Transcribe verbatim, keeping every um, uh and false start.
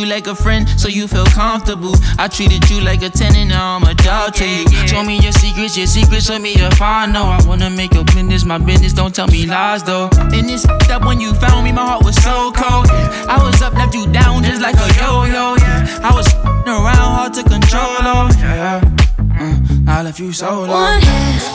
you like a friend, so you feel comfortable. I treated you like a tenant, now I'm a dog to you. Show me your secrets, your secrets, show me if I know. I wanna make your business my business, don't tell me lies though. And it's up when you found me, my heart was so cold. I was up, left you down just like a yo-yo. I was around, hard to control, oh yeah. Uh, I left you so low. One hand